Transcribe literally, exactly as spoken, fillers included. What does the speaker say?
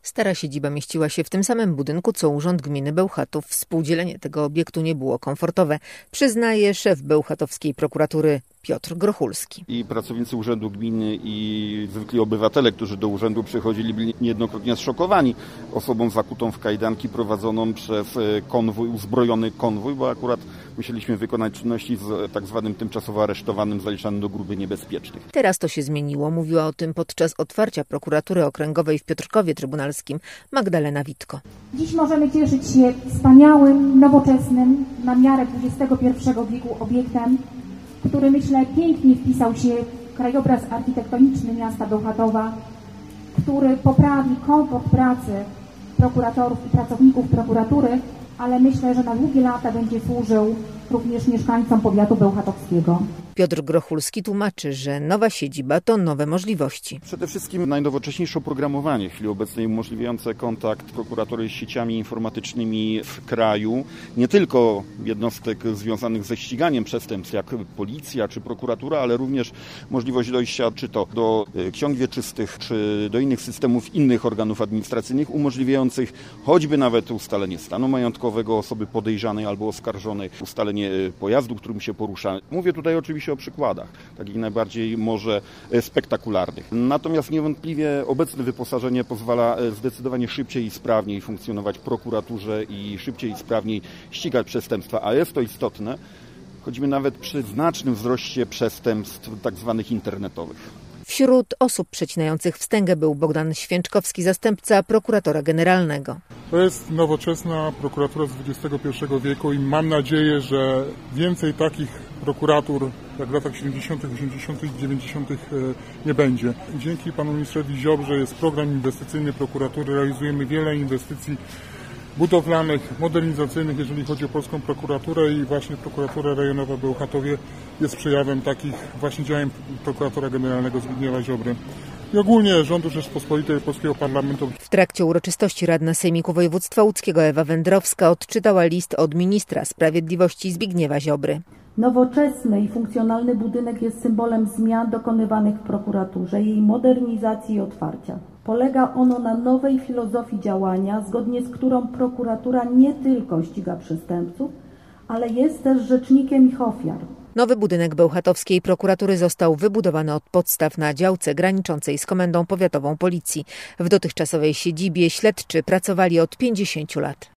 Stara siedziba mieściła się w tym samym budynku, co Urząd Gminy Bełchatów. Współdzielenie tego obiektu nie było komfortowe, przyznaje szef bełchatowskiej prokuratury Piotr Grochulski. I pracownicy Urzędu Gminy i zwykli obywatele, którzy do urzędu przychodzili, byli niejednokrotnie zszokowani osobą zakutą w kajdanki prowadzoną przez konwój, uzbrojony konwój, bo akurat musieliśmy wykonać czynności z tak zwanym tymczasowo aresztowanym, zaliczanym do grupy niebezpiecznych. Teraz to się zmieniło. Mówiła o tym podczas otwarcia prokuratury okręgowej w Piotrkowie Trybunalskim Magdalena Witko. Dziś możemy cieszyć się wspaniałym, nowoczesnym, na miarę dwudziestego pierwszego wieku obiektem, który, myślę, pięknie wpisał się w krajobraz architektoniczny miasta Bełchatowa, który poprawi komfort pracy prokuratorów i pracowników prokuratury, ale myślę, że na długie lata będzie służył również mieszkańcom powiatu bełchatowskiego. Piotr Grochulski tłumaczy, że nowa siedziba to nowe możliwości. Przede wszystkim najnowocześniejsze oprogramowanie w chwili obecnej umożliwiające kontakt prokuratury z sieciami informatycznymi w kraju. Nie tylko jednostek związanych ze ściganiem przestępstw jak policja czy prokuratura, ale również możliwość dojścia czy to do ksiąg wieczystych, czy do innych systemów innych organów administracyjnych umożliwiających choćby nawet ustalenie stanu majątkowego osoby podejrzanej albo oskarżonej, ustalenie pojazdu, którym się porusza. Mówię tutaj oczywiście o przykładach, takich najbardziej może spektakularnych. Natomiast niewątpliwie obecne wyposażenie pozwala zdecydowanie szybciej i sprawniej funkcjonować prokuraturze i szybciej i sprawniej ścigać przestępstwa, a jest to istotne, choćby nawet przy znacznym wzroście przestępstw tak zwanych internetowych. Wśród osób przecinających wstęgę był Bogdan Święczkowski, zastępca prokuratora generalnego. To jest nowoczesna prokuratura z dwudziestego pierwszego wieku i mam nadzieję, że więcej takich prokuratur jak w latach siedemdziesiątych, osiemdziesiątych i dziewięćdziesiątych nie będzie. Dzięki panu ministrowi Ziobrze jest program inwestycyjny prokuratury. Realizujemy wiele inwestycji budowlanych, modernizacyjnych, jeżeli chodzi o polską prokuraturę i właśnie prokuratura rejonowa w Bełchatowie jest przejawem takich właśnie działań prokuratora generalnego Zbigniewa Ziobry i ogólnie rządu Rzeczpospolitej Polskiego Parlamentu. W trakcie uroczystości radna Sejmiku Województwa Łódzkiego Ewa Wędrowska odczytała list od ministra sprawiedliwości Zbigniewa Ziobry. Nowoczesny i funkcjonalny budynek jest symbolem zmian dokonywanych w prokuraturze, jej modernizacji i otwarcia. Polega ono na nowej filozofii działania, zgodnie z którą prokuratura nie tylko ściga przestępców, ale jest też rzecznikiem ich ofiar. Nowy budynek bełchatowskiej prokuratury został wybudowany od podstaw na działce graniczącej z Komendą Powiatową Policji. W dotychczasowej siedzibie śledczy pracowali od pięćdziesięciu lat.